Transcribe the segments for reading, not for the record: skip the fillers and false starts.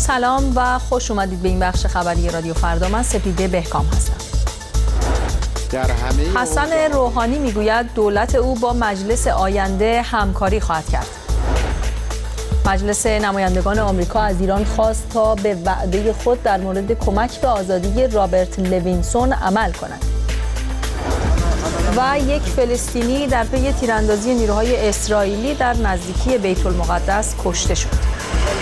سلام و خوش اومدید به این بخش خبری رادیو فردا. من سپیده بهکام هستم. حسن روحانی میگوید دولت او با مجلس آینده همکاری خواهد کرد. مجلس نمایندگان آمریکا از ایران خواست تا به وعده خود در مورد کمک به آزادی رابرت لوینسون عمل کند. و یک فلسطینی در پی تیراندازی نیروهای اسرائیلی در نزدیکی بیت المقدس کشته شد.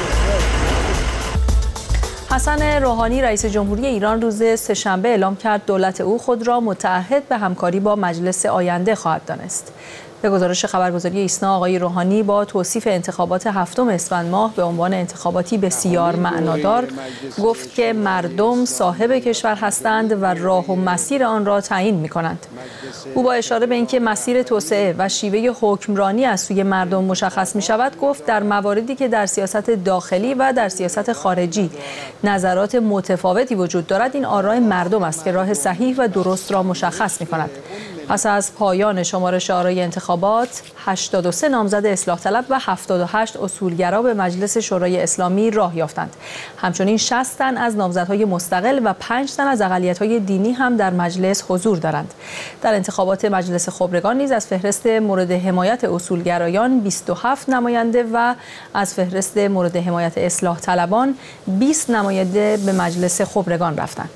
حسن روحانی رئیس جمهوری ایران روز سه‌شنبه اعلام کرد دولت او خود را متعهد به همکاری با مجلس آینده خواهد دانست. به گزارش خبرگزاری ایسنا آقای روحانی با توصیف انتخابات 7 اسفند ماه به عنوان انتخاباتی بسیار معنادار گفت که مردم صاحب کشور هستند و راه و مسیر آن را تعیین می‌کنند. او با اشاره به اینکه مسیر توسعه و شیوه حکمرانی از سوی مردم مشخص می‌شود گفت در مواردی که در سیاست داخلی و در سیاست خارجی نظرات متفاوتی وجود دارد این آراء مردم است که راه صحیح و درست را مشخص می‌کند. پس از پایان شمارش آرای انتخابات 83 نامزد اصلاح طلب و 78 اصولگرا به مجلس شورای اسلامی راه یافتند. همچنین 60 تن از نامزدهای مستقل و 5 تن از اقلیت‌های دینی هم در مجلس حضور دارند. در انتخابات مجلس خبرگان نیز از فهرست مورد حمایت اصولگرایان 27 نماینده و از فهرست مورد حمایت اصلاح طلبان 20 نماینده به مجلس خبرگان رفتند.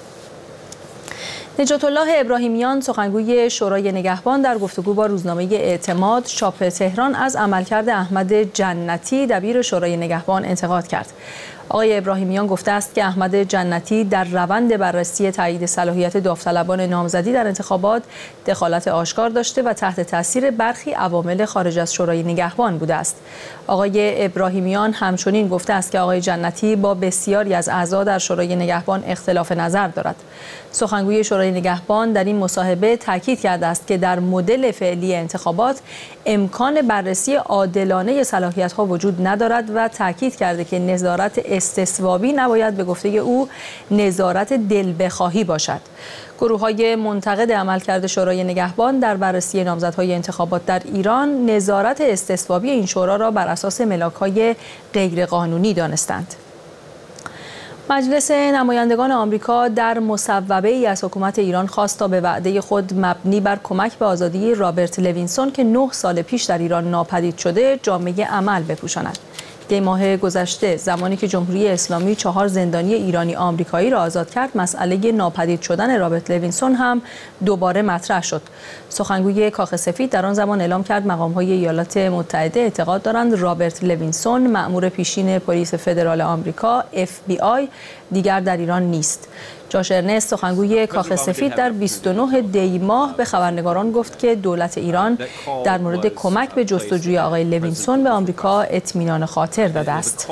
نجات الله ابراهیمیان سخنگوی شورای نگهبان در گفتگو با روزنامه اعتماد چاپ تهران از عملکرد احمد جنتی دبیر شورای نگهبان انتقاد کرد. آقای ابراهیمیان گفته است که احمد جنتی در روند بررسی تایید صلاحیت داوطلبان نامزدی در انتخابات دخالت آشکار داشته و تحت تاثیر برخی عوامل خارج از شورای نگهبان بوده است. آقای ابراهیمیان همچنین گفته است که آقای جنتی با بسیاری از اعضا در شورای نگهبان اختلاف نظر دارد. سخنگوی شورای نگهبان در این مصاحبه تاکید کرده است که در مدل فعلی انتخابات امکان بررسی عادلانه صلاحیت‌ها وجود ندارد و تاکید کرده که نظارت استصوابی نباید به گفته او نظارت دل بخواهی باشد. گروه‌های منتقد عملکرد شورای نگهبان در بررسی نامزدهای انتخابات در ایران نظارت استصوابی این شورا را بر اساس ملاک‌های غیرقانونی دانستند. مجلس نمایندگان آمریکا در مصوبه‌ای از حکومت ایران خواست تا به وعده خود مبنی بر کمک به آزادی رابرت لوینسون که 9 سال پیش در ایران ناپدید شده جامه عمل بپوشاند. دی ماه گذشته زمانی که جمهوری اسلامی 4 زندانی ایرانی آمریکایی را آزاد کرد مسئله ناپدید شدن رابرت لوینسون هم دوباره مطرح شد. سخنگوی کاخ سفید در آن زمان اعلام کرد مقام‌های ایالات متحده اعتقاد دارند رابرت لوینسون مأمور پیشین پلیس فدرال آمریکا FBI دیگر در ایران نیست. جاش ارنست سخنگوی کاخ سفید در 29 دی ماه به خبرنگاران گفت که دولت ایران در مورد کمک به جستجوی آقای لوینسون به آمریکا اطمینان خاطر داده است.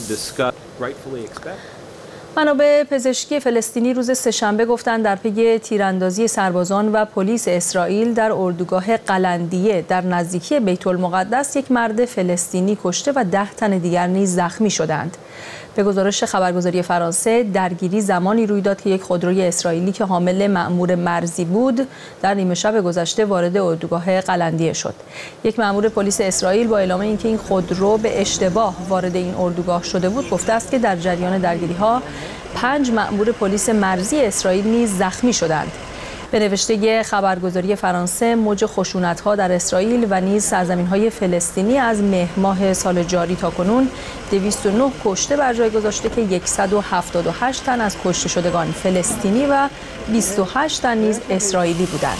منابع پزشکی فلسطینی روز سه‌شنبه گفتند در پی تیراندازی سربازان و پلیس اسرائیل در اردوگاه قلندیه در نزدیکی بیت المقدس یک مرد فلسطینی کشته و 10 تن دیگر نیز زخمی شدند. به گزارش خبرگزاری فرانسه درگیری زمانی روی داد که یک خودروی اسرائیلی که حامل مأمور مرزی بود در نیمه شب گذشته وارد اردوگاه قلندیه شد. یک مأمور پلیس اسرائیل با اعلام اینکه این خودرو به اشتباه وارد این اردوگاه شده بود گفته است که در جریان درگیری‌ها 5 مأمور پلیس مرزی اسرائیل نیز زخمی شدند. به نوشته خبرگزاری فرانسه موج خشونت‌ها در اسرائیل و نیز سرزمین‌های فلسطینی از مهر ماه سال جاری تا کنون 209 کشته بر جای گذاشته که 178 تن از کشته شدگان فلسطینی و 28 تن نیز اسرائیلی بودند.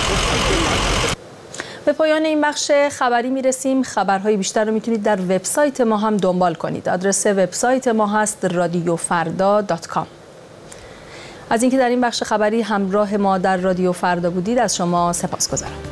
به پایان این بخش خبری میرسیم. خبرهای بیشتر رو میتونید در وبسایت ما هم دنبال کنید. آدرس وبسایت ما هست radiofarda.com. از اینکه در این بخش خبری همراه ما در رادیو فردا بودید از شما سپاسگزارم.